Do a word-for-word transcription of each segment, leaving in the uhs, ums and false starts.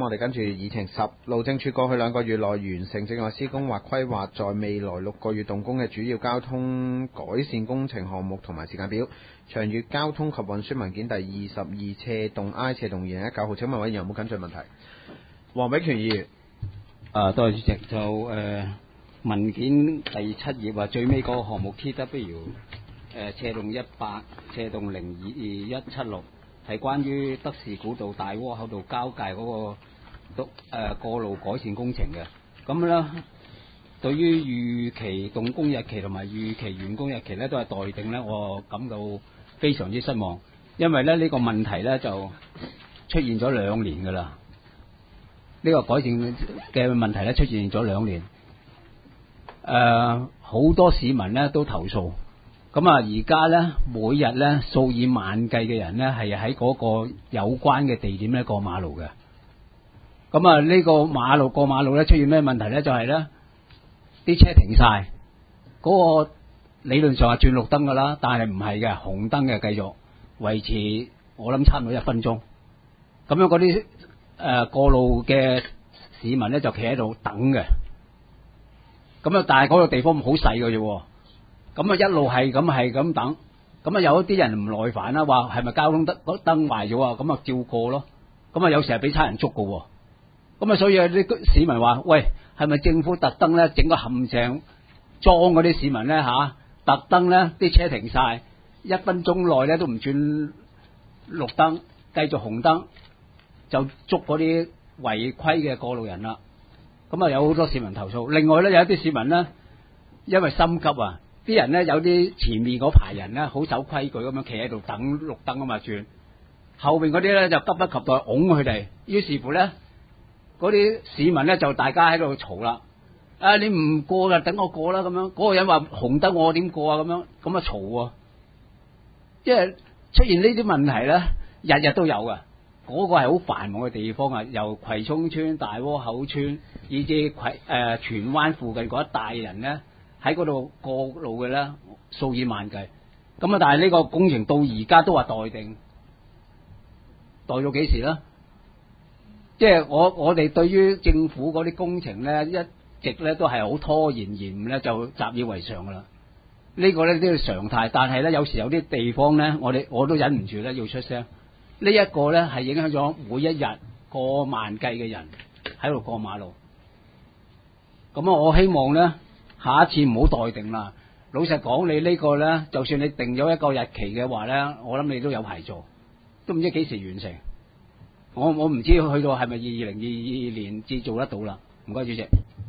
我哋跟住議程十，路政署過去兩個月內完成正在施工或規劃在未來六個月動工嘅主要交通改善工程項目同埋時間表。長遠交通及運輸文件第二十二斜洞 I 斜洞二零一九號，請問委員有冇跟進問題？黃炳權議員。 啊，多謝主席。就誒、呃、文件第七頁啊，最尾嗰個項目 T W 誒斜洞一百斜洞零二二一七六，係關於德士古道大窩口道交界嗰、那個都誒、呃、過路改善工程嘅。咁咧，對於預期動工日期同埋預期完工日期咧，都係待定咧，我感到非常之失望，因為咧呢、這個問題咧就出現咗兩年㗎啦。呢、這個改善嘅問題咧出現咗兩年，誒、呃、好多市民咧都投訴，咁啊而家咧每日咧數以萬計嘅人咧係喺嗰個有關嘅地點咧過馬路嘅，咁啊呢個馬路過馬路咧出現咩問題咧？就係咧啲車停晒，嗰、那個理論上係轉綠燈㗎啦，但係唔係嘅，紅燈嘅繼續維持，我諗差唔多一分鐘，咁樣嗰啲誒過路嘅市民咧就企喺度等嘅，咁啊但係嗰個地方好細嘅啫，咁啊一路係咁係咁等，咁啊有一啲人唔耐煩啦，話係咪交通燈燈壞咗啊？咁啊照過咯，咁啊有時係俾差人捉嘅，咁啊所以啲市民話：喂，係咪政府特登咧整個陷阱裝嗰啲市民咧嚇？特登咧啲車停晒，一分鐘內咧都唔轉綠燈，繼續紅燈，就捉嗰啲違規嘅過路人啦。咁啊有好多市民投訴。另外咧有一啲市民咧，因為心急啊，啲人咧有啲前面嗰排人咧好守規矩咁樣企喺度等綠燈啊嘛轉，後邊嗰啲咧就急不及待擁佢哋，於是乎咧嗰啲市民咧就大家喺度嘈啦。啊！你唔過㗎，等我過啦咁樣。嗰、那個人話紅燈我點過啊？咁樣咁啊嘈喎，即係出現呢啲問題咧，日日都有㗎。嗰、那個係好繁忙嘅地方啊，由葵涌村、大窩口村，以至葵誒、呃、荃灣附近嗰一帶人咧，喺嗰度過路嘅咧，數以萬計。咁啊，但係呢個工程到而家都話待定，待到幾時咧？即係我我哋對於政府嗰啲工程咧一直咧都係好拖延延誤咧，就習以為常噶啦。這個、呢個咧都係常態，但係咧有時有啲地方咧，我哋我都忍唔住咧要出聲。這個、呢一個咧係影響咗每一日過萬計嘅人喺度過馬路。咁啊，我希望咧下一次唔好待定啦。老實講，你個呢個咧，就算你定咗一個日期嘅話咧，我諗你都有排做，都唔知幾時完成。我我唔知去到係咪二零二二年至做得到啦。唔該，主席。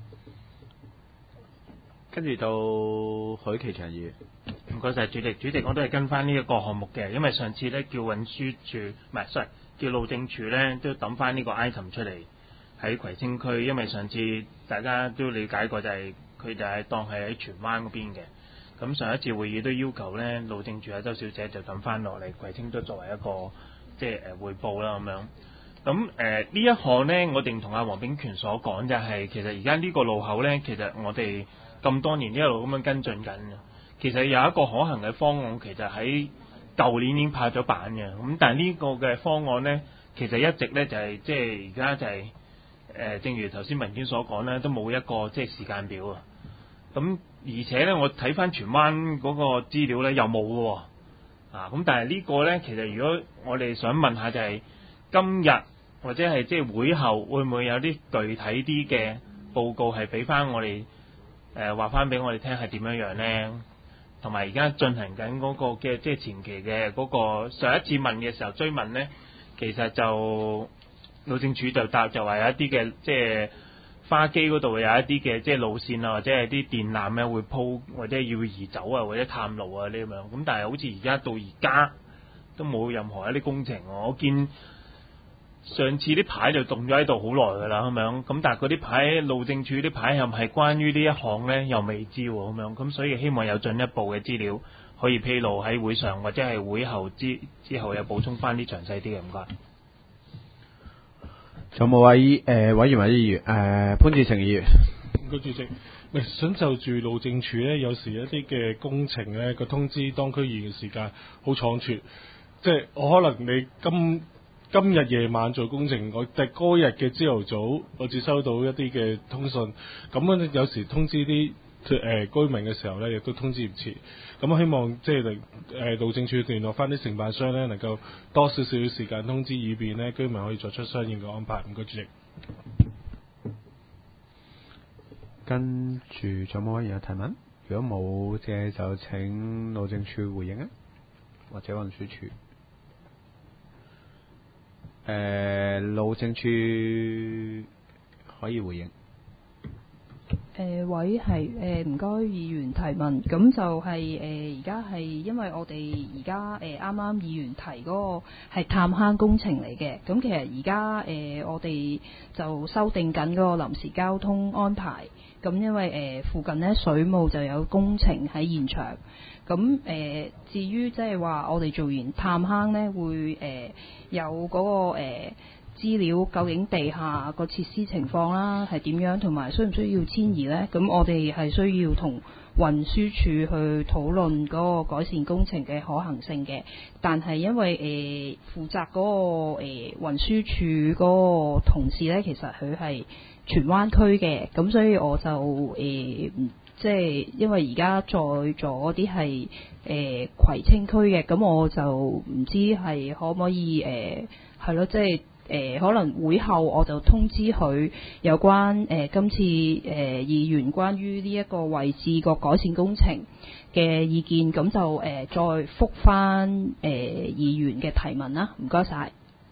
跟住到許其祥議員，唔該晒主席。主席，我都係跟翻呢一個項目嘅，因為上次咧叫運輸署唔係，sorry，叫路政署咧都抌翻呢個 item 出嚟喺葵青區，因為上次大家都了解過就係佢就係當係喺荃灣嗰邊嘅。咁上一次會議都要求咧，路政署阿周小姐就抌翻落嚟葵青都作為一個即係誒匯報啦咁樣。咁誒呢一項呢，我哋同阿黃炳權所講就係、是，其實而家呢個路口呢，其實我哋咁多年一路咁樣跟進緊嘅。其實有一個可行嘅方案，其實喺舊年已經拍咗板嘅。咁但係呢個嘅方案呢，其實一直呢就係、是、即係而家就係、是、誒、呃，正如頭先文件所講呢，都冇一個即係時間表啊。咁而且呢，我睇翻荃灣嗰個資料呢，又冇嘅喎。啊，咁但係呢個呢，其實如果我哋想問下就係、是、今日。或者係即係會後會唔會有啲具體啲嘅報告係俾翻我哋誒話翻俾我哋聽係點樣樣呢？同埋而家進行緊嗰個嘅即係前期嘅嗰個上一次問嘅時候追問呢，其實就路政署就答就話有一啲嘅即係花基嗰度有一啲嘅即係路線啊，或者係啲電纜咧會鋪或者要移走啊，或者探路啊呢咁樣。咁但係好似而家到而家都冇任何一啲工程，我見。上次啲牌就動咗喺度好耐㗎啦，咁樣咁，但係嗰啲牌路政署啲牌又係關於呢一項呢，又未知喎，咁樣咁，所以希望有進一步嘅資料可以披露喺會上或者係會後之之後有補充翻啲詳細啲嘅，唔該。 仲有冇位誒、呃、委員或者議員誒、呃、潘志成議員？ 唔該主席，咪想就住路政署咧，有時一啲嘅工程咧個通知當區議員嘅時間好倉促，即係我可能你今今日夜晚做工程，我第嗰日嘅朝頭早，我只收到一啲嘅通訊，咁樣有時通知啲誒、呃、居民嘅時候咧，亦都通知唔切。咁我希望即係誒路政署聯絡翻啲承辦商咧，能夠多少少時間通知，以便咧居民可以作出相應嘅安排。唔該，主席。 跟住仲有冇可以有提問？如果冇嘅，就請路政署回應啊，或者運輸署。誒、呃，路政署可以回應。 誒、呃、位係誒唔該議員提問，咁就係誒而家係因為我哋而家誒啱啱議員提嗰個係探坑工程嚟嘅，咁其實而家誒我哋就修訂緊嗰個臨時交通安排，咁因為誒、呃、附近呢水務就有工程喺現場，咁誒、呃、至於即係話我哋做完探坑呢，會誒、呃、有嗰、嗰個誒。呃資料究竟地下個設施情況啦係點樣，同埋需唔需要遷移呢？咁我哋係需要同運輸署去討論嗰個改善工程嘅可行性嘅。但係因為誒、呃、負責嗰、那個誒、呃、運輸署嗰個同事呢，其實佢係荃灣區嘅，咁所以我就誒、呃、即係因為而家在咗啲係誒葵青區嘅，咁我就唔知係可唔可以誒係咯，即係。誒、呃、可能會後我就通知佢有關誒、呃、今次誒、呃、議員關於呢一個位置個改善工程嘅意見，咁就誒、呃、再覆返誒、呃、議員嘅提問啦。唔該晒。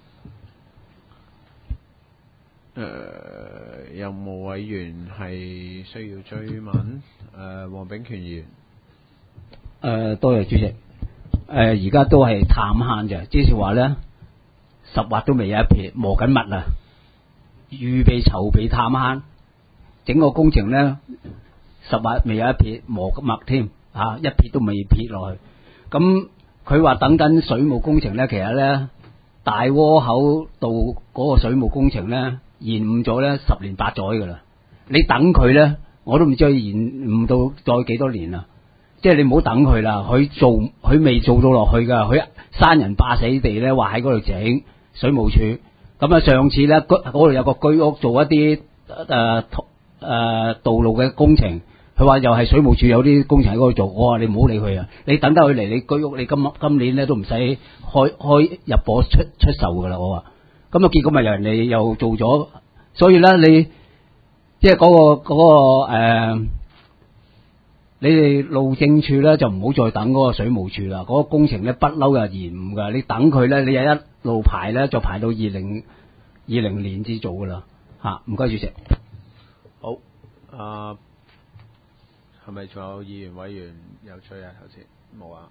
誒、呃、有冇委員係需要追問？誒、呃、黃炳權議員。誒、 呃、多謝主席。誒而家都係探坑啫，即是話咧。十劃都未有一撇，磨緊蜜啊！預備籌備探坑，整個工程咧十劃未有一撇，磨緊蜜添啊！一撇都未撇落去。咁佢話等緊水務工程咧，其實咧大窩口道嗰個水務工程咧延誤咗咧十年八載噶啦。你等佢咧，我都唔知佢延誤到再幾多年啦。即係你唔好等佢啦，佢做佢未做到落去噶，佢山人霸死地咧，話喺嗰度整。水務署咁啊！上次咧，嗰度有個居屋做一啲誒誒道路嘅工程，佢話又係水務署有啲工程喺嗰度做。我話你唔好理佢啊！你等得佢嚟，你居屋你今今年咧都唔使開開入伙出出售噶啦。我話咁啊，結果咪有人哋又做咗，所以咧你即係嗰個嗰、嗰個、呃、你哋路政署咧就唔好再等嗰個水務署啦。嗰、嗰個工程咧不嬲又延誤噶，你等佢咧，你有一路排咧就排到二零二零年至做噶啦嚇，唔該主席。 好，啊係咪仲有議員委員有追啊？頭先冇啊。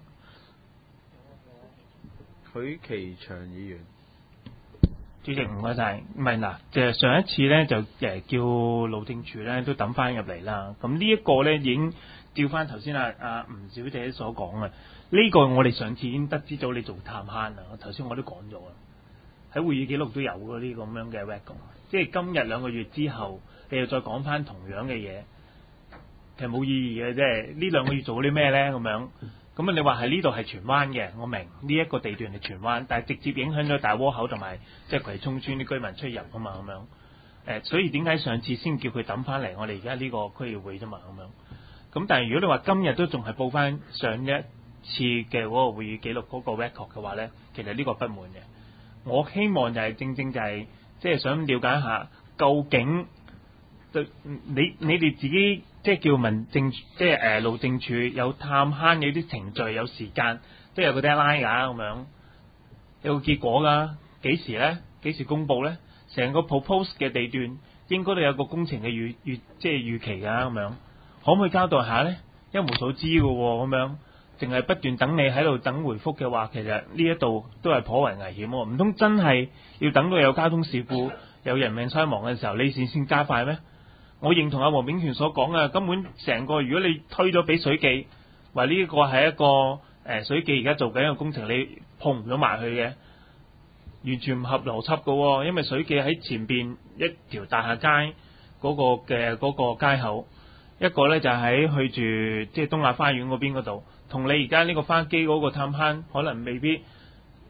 許其祥議員， 主席唔該晒。唔係嗱，就係上一次咧就誒叫路政署咧都抌翻入嚟啦。咁呢一個咧已經照翻頭先啊啊吳小姐所講啊。呢個我哋上次已經得知咗你做探坑啦，頭先我都講咗啦，喺會議記錄都有嗰啲咁樣嘅 record， 即係今日兩個月之後，你又再講翻同樣嘅嘢，其實冇意義嘅，即係呢兩個月做啲咩咧咁樣，咁啊你話係呢度係荃灣嘅，我明呢一個地段係荃灣，但係直接影響咗大窩口同埋即係葵涌村啲居民出入啊嘛咁樣，誒所以點解上次先叫佢抌翻嚟我哋而家呢個區議會啫嘛咁樣，咁但係如果你話今日都仲係報翻上一次嘅嗰個會議記錄嗰個 record 嘅話咧，其實呢個不滿嘅。我希望就係正正就係即係想了解一下，究竟對你你哋自己即係叫民政即係誒路政署有探坑有啲程序有時間，即係有個 deadline 㗎咁樣，有個結果㗎，幾時咧？幾時公佈咧？成個 propose 嘅地段應該都有個工程嘅預預即係預期㗎咁樣，可唔可以交代下咧？一無所知㗎喎咁樣。淨係不斷等你喺度等回覆嘅話，其實呢一度都係頗為危險喎。唔通真係要等到有交通事故、有人命傷亡嘅時候，你先先加快咩？我認同阿黃炳權所講啊，根本成個如果你推咗俾水記，話呢個係一個誒、呃、水記而家做緊一個工程，你碰唔到埋去嘅，完全唔合邏輯㗎。因為水記喺前邊一條大廈街嗰個嘅嗰個街口，一個咧就喺去住即係東亞花園嗰邊嗰度。同你而家呢個花基嗰個探坑可能未必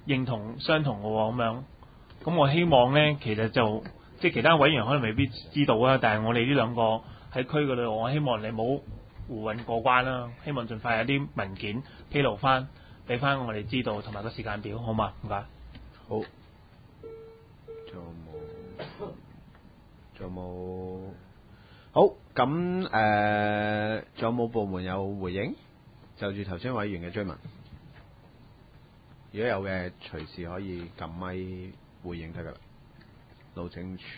認同相同嘅喎，咁樣。咁我希望咧，其實就即係其他委員可能未必知道啊，但係我哋呢兩個喺區嗰度，我希望你冇胡混過關啦，希望盡快有啲文件披露翻，俾翻我哋知道，同埋個時間表，好嘛？唔該。 好。仲有冇？仲有冇？好，咁誒，仲、呃、有冇部門有回應？就住頭先委員嘅追問，如果有嘅，隨時可以撳咪回應得噶啦。路政署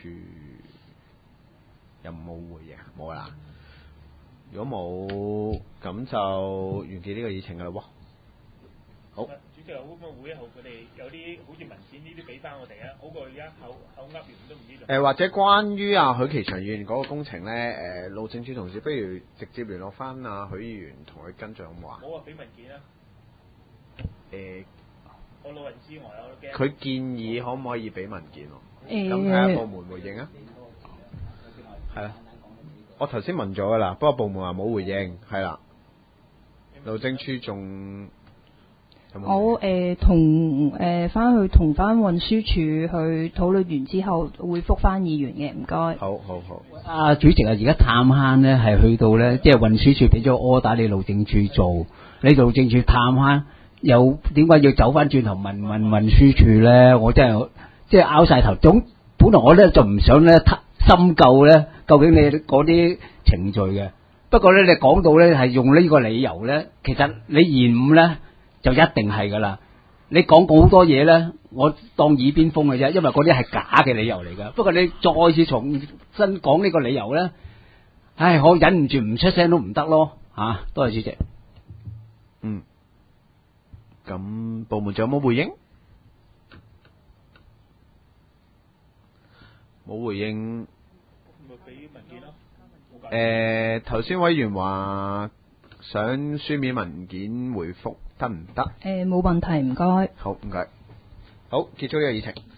有冇回應？冇啦。如果冇，咁就完結呢個議程噶啦喎。好。 主席，好唔好會後佢哋有啲好似文件呢啲俾翻我哋啊？好過而家口口噏完都唔知道。誒， 或者關於啊許其祥議員嗰個工程咧，誒、呃、路政署同事不如直接聯絡翻啊許議員同佢跟進好唔好啊？ 冇啊，俾文件啊。誒、呃，我老人之外我都驚。佢建議可唔可以俾文件喎？ 誒， 咁睇下部門回應啊。係啊，我頭先問咗噶啦，不過部門話冇回應，係啦。路政署仲。 我誒同誒翻去同翻運輸署去討論完之後，會覆翻議員嘅，唔該。 好好好。 啊，主席啊，而家探坑咧係去到咧，即係運輸署俾咗 order 你路政署做，你路政署探坑，又點解要走翻轉頭問問運輸署咧？我真係即係拗晒頭。總本來我咧就唔想咧深究咧，究竟你嗰啲程序嘅。不過咧，你講到咧係用呢個理由咧，其實你延誤咧。就一定係噶啦！你講過好多嘢咧，我當耳邊風嘅啫，因為嗰啲係假嘅理由嚟噶。不過你再次重新講呢個理由咧，唉，我忍唔住唔出聲都唔得咯嚇。多謝主席。 嗯。咁部門仲有冇回應？冇回應。 咪俾文件咯。 誒，頭先委員話想書面文件回覆。得唔得？ 誒，冇問題，唔該。 好，唔該。好，結束呢個議程。